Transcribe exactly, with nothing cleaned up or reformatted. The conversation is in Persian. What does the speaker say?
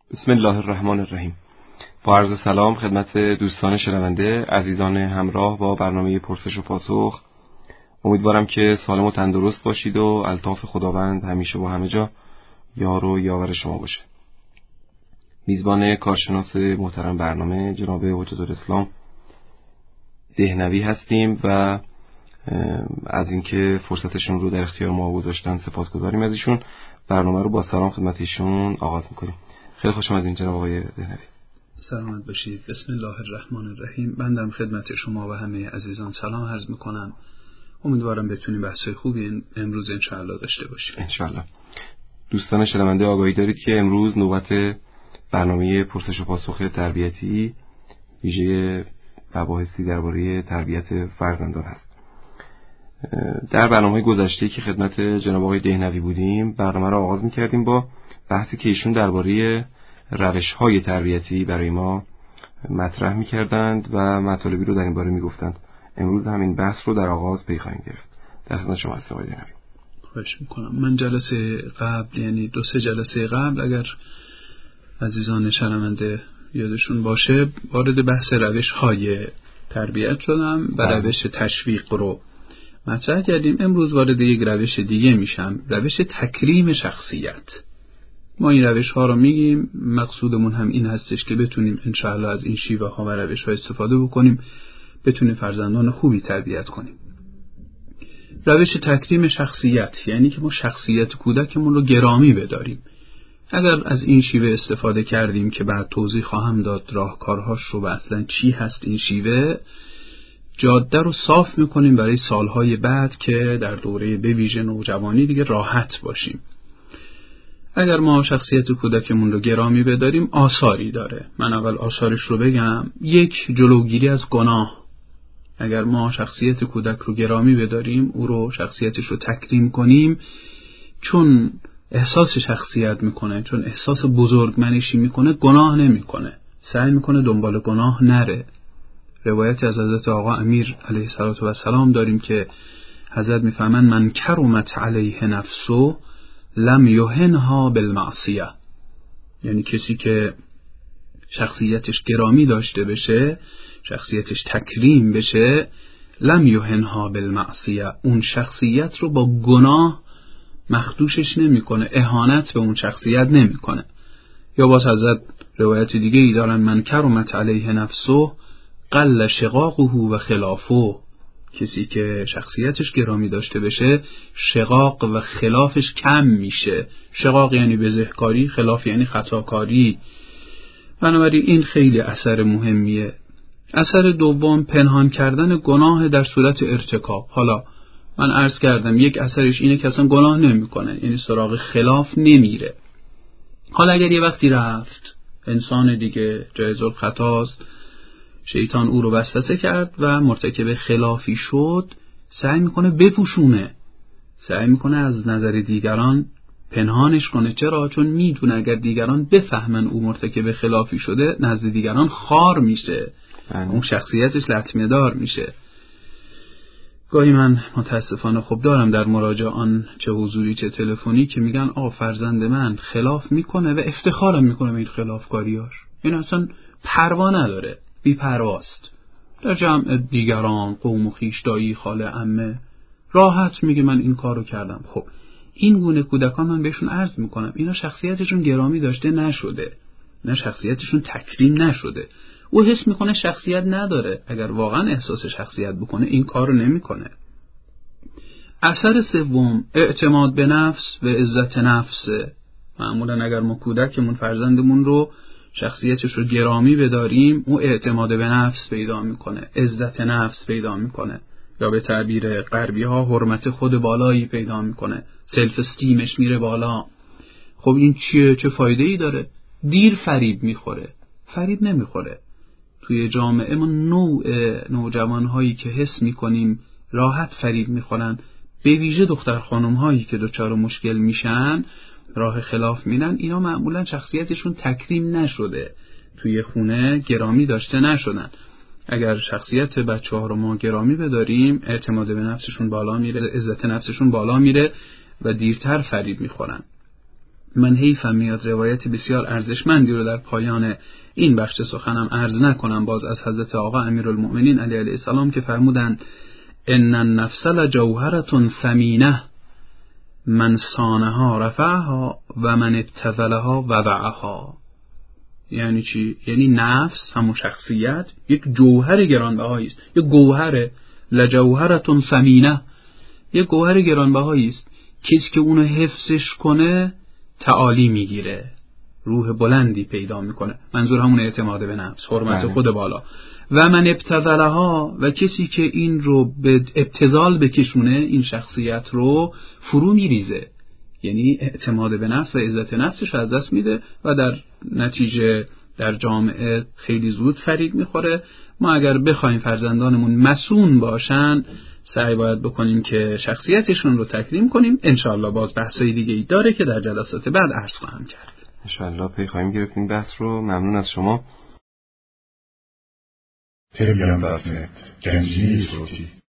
بسم الله الرحمن الرحیم. با عرض سلام خدمت دوستان شنونده عزیزان همراه با برنامه پرسش و پاسخ. امیدوارم که سالم و تندرست باشید و الطاف خداوند همیشه و همه جا یار و یاور شما باشه. میزبان کارشناس محترم برنامه جناب حجت الاسلام دهنوی هستیم و از اینکه فرصتشون رو در اختیار ما گذاشتن سپاسگزاریم از ایشون. برنامه رو با سلام خدمت ایشون آغاز میکنیم. خیلی خوش آمدید جناب آقای دهنوی. سلامت باشید. بسم الله الرحمن الرحیم. بنده خدمت شما و همه عزیزان سلام عرض میکنم. امیدوارم بتونیم بحث‌های خوبی امروز انشاءالله داشته باشیم. انشاءالله. دوستان شنونده آگاهی دارید که امروز نوبت برنامه پرسش و پاسخ تربیتی ویژه مباحثی درباره تربیت فرزندان هست. در برنامه گذشته که خدمت جناب آقای دهنوی بودیم برنامه را آغاز می‌کردیم با بحثی که ایشون درباره روش‌های تربیتی برای ما مطرح می‌کردند و مطالبی رو در این باره می‌گفتند. امروز همین بحث رو در آغاز پی خواهیم گرفت. در خدمت شما هستم آقای دهنوی. خواهش می‌کنم. من جلسه قبل یعنی دو سه جلسه قبل اگر عزیزان شنونده یادشون باشه وارد بحث روش‌های تربیت شدم و روش تشویق رو مطرح کردیم. امروز وارد یک روش دیگه میشم، روش تکریم شخصیت. ما این روش ها رو میگیم، مقصودمون هم این هستش که بتونیم انشاءالله از این شیوه ها و روش ها استفاده بکنیم، بتونیم فرزندان خوبی تربیت کنیم. روش تکریم شخصیت یعنی که ما شخصیت کودکمون رو گرامی بداریم. اگر از این شیوه استفاده کردیم که بعد توضیح خواهم داد راهکارهاش رو و اصلا چی هست این شیوه، جاده رو صاف میکنیم برای سالهای بعد که در دوره بویژه نوجوانی دیگه راحت باشیم. اگر ما شخصیت کودکمون رو گرامی بداریم آثاری داره. من اول آثارش رو بگم. یک، جلوگیری از گناه. اگر ما شخصیت کودک رو گرامی بداریم، او رو شخصیتش رو تکریم کنیم، چون احساس شخصیت میکنه، چون احساس بزرگمنشی میکنه، گناه نمیکنه، سعی میکنه دنبال گناه نره. روایتی از حضرت آقا امیر علیه السلام داریم که حضرت میفهمن من کرمت علیه نفسه لم یهنها بالمعصیه، یعنی کسی که شخصیتش گرامی داشته بشه، شخصیتش تکریم بشه، لم یهنها بالمعصیه، اون شخصیت رو با گناه مخدوشش نمیکنه، اهانت به اون شخصیت نمیکنه. یا باز حضرت روایت دیگه ای دارن من کرمت علیه نفسه قل شقاقه و خلافه، کسی که شخصیتش گرامی داشته بشه شقاق و خلافش کم میشه. شقاق یعنی بزهکاری، خلاف یعنی خطاکاری. بنابراین این خیلی اثر مهمیه. اثر دوم پنهان کردن گناه در صورت ارتکاب. حالا من عرض کردم یک اثرش اینه که اصلا گناه نمیکنه، یعنی سراغ خلاف نمیره. حالا اگر یه وقتی رفت انسان دیگه جایز الخطاست، شیطان او رو وسوسه کرد و مرتکب خلافی شد، سعی میکنه بپوشونه، سعی میکنه از نظر دیگران پنهانش کنه. چرا؟ چون میدونه اگر دیگران بفهمن او مرتکب خلافی شده نزد دیگران خار میشه، اون شخصیتش لطمه دار میشه. گاهی من متاسفانه خب دارم در مراجعان چه حضوری چه تلفنی که میگن آقا فرزند من خلاف میکنه و افتخارم میکنه به این خلافکاریاش، این اصلا پروا نداره، بی پرواست، در جمع دیگران قوم و خویش دایی خاله عمه راحت میگه من این کارو کردم. خب این گونه کودکان من بهشون عرض میکنم اینا شخصیتشون گرامی داشته نشده، نه شخصیتشون تکریم نشده. او حس میکنه شخصیت نداره، اگر واقعا احساس شخصیت بکنه این کارو نمیکنه. اثر سوم اعتماد به نفس و عزت نفس. معمولا اگر ما کودکمون فرزندمون رو شخصیتش رو گرامی بداریم، او اعتماد به نفس پیدا میکنه، عزت نفس پیدا میکنه، یا به تعبیر غربی ها حرمت خود بالایی پیدا میکنه، سلف استیمش میره بالا. خب این چیه؟ چه فایده ای داره؟ دیر فریب میخوره. فریب نمیخوره. توی جامعه ما نوع نوجوان هایی که حس میکنیم راحت فریب میخورن، به ویژه دختر خانم هایی که دچار مشکل میشن، راه خلاف میرن، اینا معمولا شخصیتشون تکریم نشده، توی خونه گرامی داشته نشدن. اگر شخصیت بچه ها رو ما گرامی بداریم، اعتماد به نفسشون بالا میره، عزت نفسشون بالا میره و دیرتر فریب میخورن. من حیفم میاد روایت بسیار ارزشمندی رو در پایان این بخش سخنم عرض نکنم، باز از حضرت آقا امیرالمؤمنین علیه السلام که فرمودند ان النفس لجوهرة ثمینه من صانها رفعها و من ابتذلها وضعها. یعنی چی؟ یعنی نفس همون شخصیت یک جوهر گرانبهایی است، یک گوهر لجوهرة ثمینه، یک گوهر گرانبهایی است. کسی که اونو حفظش کنه تعالی میگیره، روح بلندی پیدا میکنه. منظور همون اعتماد به نفس، حرمت خود بالا. و من ابتذلها، و کسی که این رو به ابتذال بکشونه، این شخصیت رو فرو میریزه، یعنی اعتماد به نفس و عزت نفسش از دست میده و در نتیجه در جامعه خیلی زود فریب میخوره. ما اگر بخوایم فرزندانمون مسون باشن سعی باید بکنیم که شخصیتشون رو تکریم کنیم. انشاءالله باز بحثای دیگه ای داره که در جلسات بعد عرض خواهم کرد. انشاءالله پی خواهیم گرفت این بحث رو. ممنون از شما. تریبیان دات نت، گنجینه صوتی.